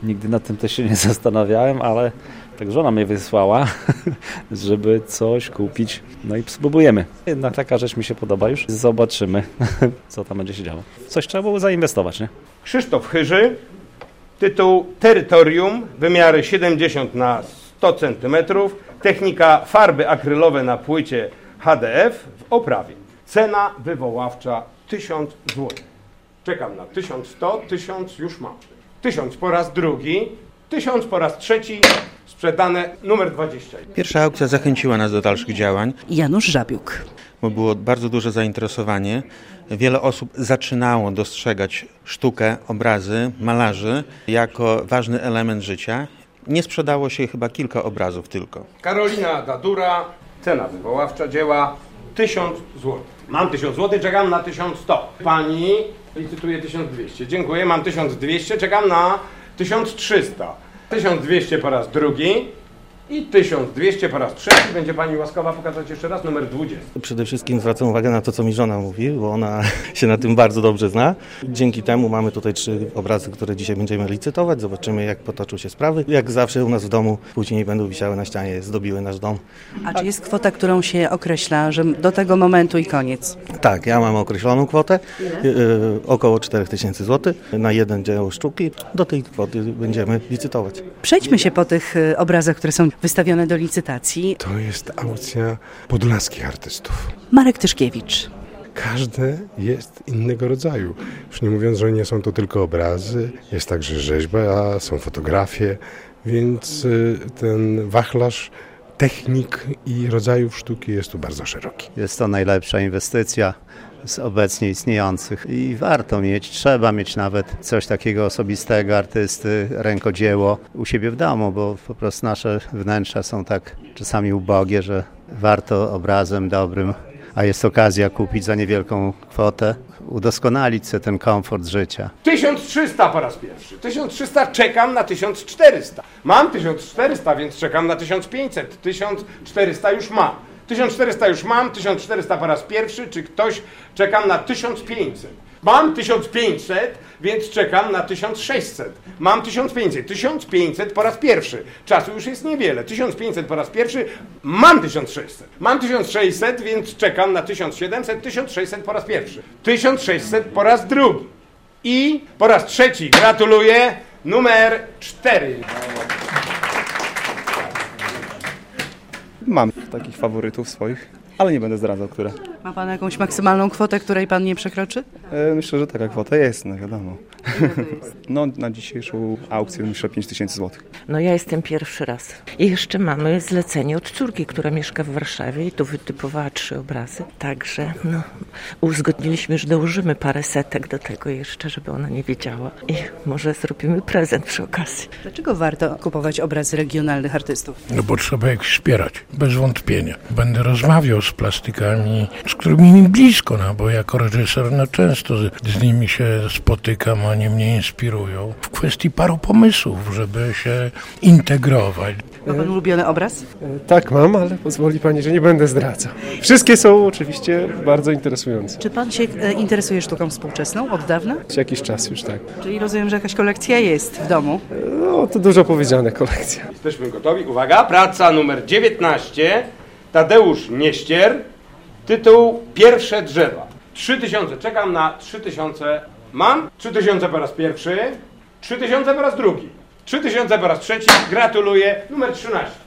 Nigdy nad tym też się nie zastanawiałem, ale tak żona mnie wysłała, żeby coś kupić. No i spróbujemy. Jednak taka rzecz mi się podoba już. Zobaczymy, co tam będzie się działo. Coś trzeba było zainwestować, nie? Krzysztof Chyży, tytuł Terytorium, wymiary 70 na 100 cm, technika farby akrylowe na płycie HDF w oprawie. Cena wywoławcza 1000 zł. Czekam na 1100, 1000 już mam. 1000 po raz drugi, 1000 po raz trzeci, sprzedane numer 20. Pierwsza aukcja zachęciła nas do dalszych działań. Janusz Żabiuk. Bo było bardzo duże zainteresowanie. Wiele osób zaczynało dostrzegać sztukę, obrazy, malarzy jako ważny element życia. Nie sprzedało się chyba kilka obrazów tylko. Karolina Dadura, cena wywoławcza dzieła 1000 zł. Mam 1000 zł, czekam na 1100. Pani licytuje 1200. Dziękuję, mam 1200, czekam na 1300. 1200 po raz drugi i 1200 po raz trzeci. Będzie pani łaskawa pokazać jeszcze raz numer 20. Przede wszystkim zwracam uwagę na to, co mi żona mówi, bo ona się na tym bardzo dobrze zna. Dzięki temu mamy tutaj 3 obrazy, które dzisiaj będziemy licytować. Zobaczymy, jak potoczą się sprawy. Jak zawsze u nas w domu później będą wisiały na ścianie, zdobiły nasz dom. A czy jest kwota, którą się określa, że do tego momentu i koniec? Tak, ja mam określoną kwotę, około 4000 zł na jeden dzieło sztuki. Do tej kwoty będziemy licytować. Przejdźmy się po tych obrazach, które są wystawione do licytacji. To jest aukcja podlaskich artystów. Marek Tyszkiewicz. Każde jest innego rodzaju. Już nie mówiąc, że nie są to tylko obrazy, jest także rzeźba, są fotografie, więc ten wachlarz technik i rodzajów sztuki jest tu bardzo szeroki. Jest to najlepsza inwestycja z obecnie istniejących i warto mieć, trzeba mieć nawet coś takiego osobistego, artysty, rękodzieło u siebie w domu, bo po prostu nasze wnętrza są tak czasami ubogie, że warto obrazem dobrym, a jest okazja kupić za niewielką kwotę, udoskonalić sobie ten komfort życia. 1300 po raz pierwszy. 1300, czekam na 1400. Mam 1400, więc czekam na 1500. 1400 już mam. 1400 już mam, 1400 po raz pierwszy, czy ktoś czekam na 1500. Mam 1500, więc czekam na 1600. Mam 1500. 1500 po raz pierwszy. Czasu już jest niewiele. 1500 po raz pierwszy, mam 1600. Mam 1600, więc czekam na 1700. 1600 po raz pierwszy. 1600 po raz drugi. I po raz trzeci. Gratuluję. Numer 4. Mam takich faworytów swoich, ale nie będę zdradzał, które. Ma pan jakąś maksymalną kwotę, której pan nie przekroczy? Myślę, że taka kwota jest, no wiadomo. Ile to jest? No na dzisiejszą aukcję myślę 5000 zł. No ja jestem pierwszy raz. I jeszcze mamy zlecenie od córki, która mieszka w Warszawie i tu wytypowała 3 obrazy. Także no, uzgodniliśmy, że dołożymy parę setek do tego jeszcze, żeby ona nie wiedziała. I może zrobimy prezent przy okazji. Dlaczego warto kupować obrazy regionalnych artystów? No bo trzeba ich wspierać, bez wątpienia. Będę rozmawiał z plastykami, z którymi mi blisko, no bo jako reżyser no często z nimi się spotykam, oni mnie inspirują w kwestii paru pomysłów, żeby się integrować. Ma pan ulubiony obraz? Tak mam, ale pozwoli pani, że nie będę zdradzał. Wszystkie są oczywiście bardzo interesujące. Czy pan się interesuje sztuką współczesną od dawna? Jakiś czas już tak. Czyli rozumiem, że jakaś kolekcja jest w domu. No to dużo powiedziane, kolekcja. Jesteśmy gotowi. Uwaga, praca numer 19. Tadeusz Nieścier. Tytuł Pierwsze drzewa. 3000. Czekam na 3000. Mam 3000 po raz pierwszy. 3000 po raz drugi. 3000 po raz trzeci. Gratuluję. Numer 13.